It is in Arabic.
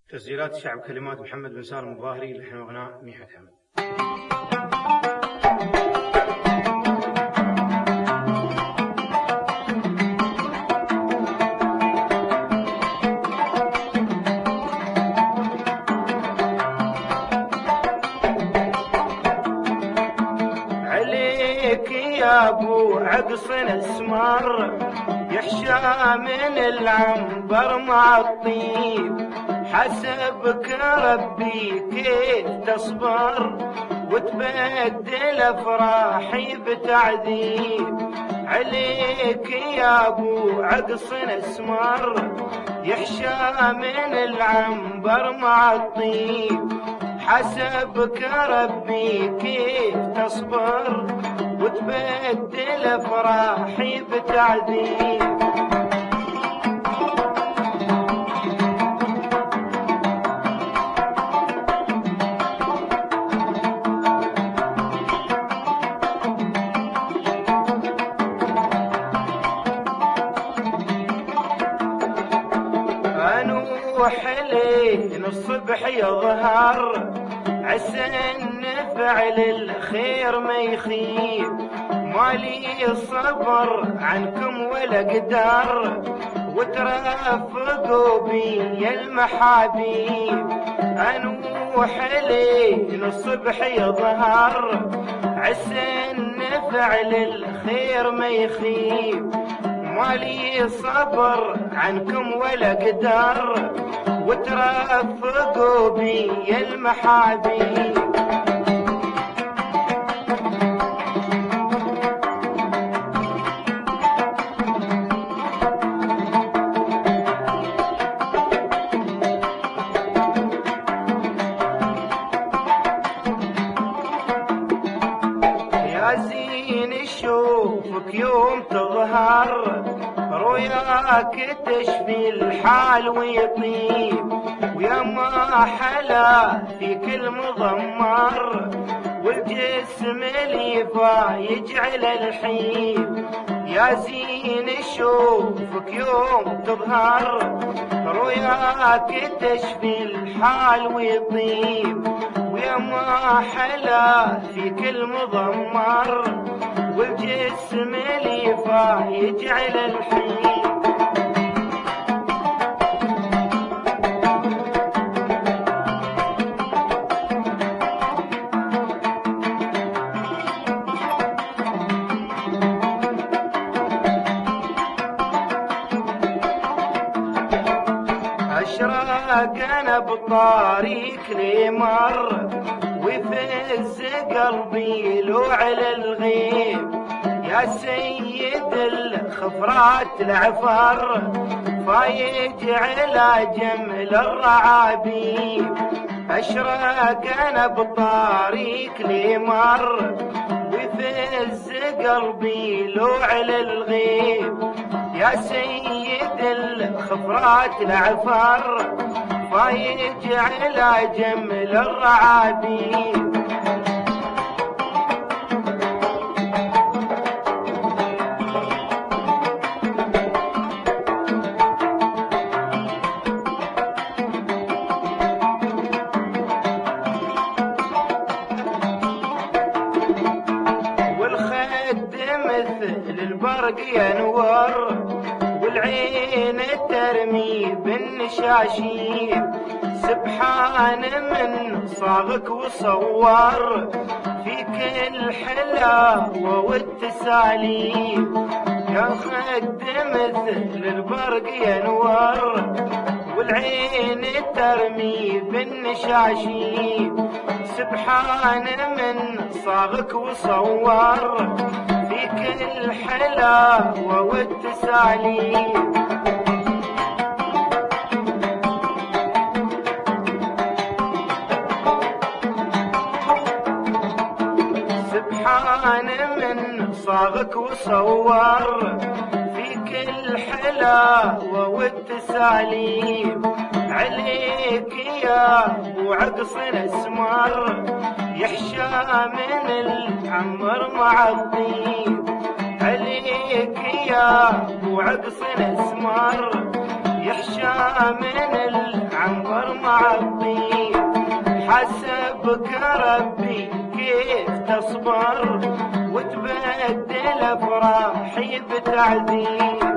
تسجيلات الشعب، كلمات محمد بن سالم الظاهري، لحن وغناء ميحة حمد. عليك يا ابو عقص الاسمر، يحشى من العنبر مع الطيب، حسبك ربي كيف تصبر وتبدل افراحي بتعذيب. عليك يا ابو عقص الاسمر، يحشى من العنبر مع الطيب، حسبك ربي كيف تصبر وتبدل افراحي بتعذيب. انوح لين الصبح يظهر، عسى ان فعل الخير ما يخيب، مالي صبر عنكم ولا قدر وترافقوا بي المحابيب. انوح لين الصبح يظهر، عسى ان فعل الخير ما يخيب، مالي صبر عنكم ولا قدر وترافقوا بي المحابيب. يا زين اشوفك يوم تظهر، رؤياك تشفي الحال ويطيب، ويا ما حلا فيك المضمر والجسم اليفا يجعل الحيب. يا زين اشوفك يوم تظهر، رؤياك تشفي الحال ويطيب، ويا ما حلا فيك المضمر والجسم اليفا يجعل الحين. اشرق انا بطريق لي مر، ويفز قلبي له على الغيب، يا سيد الخفرات العفر فايج على جمل الرعابيب. اشرق انا بطريق لي مر، ويفز قلبي له على الغيب، يا سيد الخفرات العفر فايج على جمل الرعابيب. والخد مثل البرق ينور، والعين ترمي بالنشاشيب، سبحان من صاغك وصور فيك الحلاوة والتساليب. يا خد مثل البرق ينور، والعين ترمي بالنشاشيب، سبحان من صاغك وصور فيك الحلاوة والتساليب. سبحان من صاغك وصور فيك الحلاوة والتساليب. عليك يا ابو عقص الاسمر، يحشى من العمر مع الطيب. عليك يا ابو عقص الاسمر، يحشى من عنبر معطي حسبك ربي كيف تصبر وتبدل افراحي بتعذيب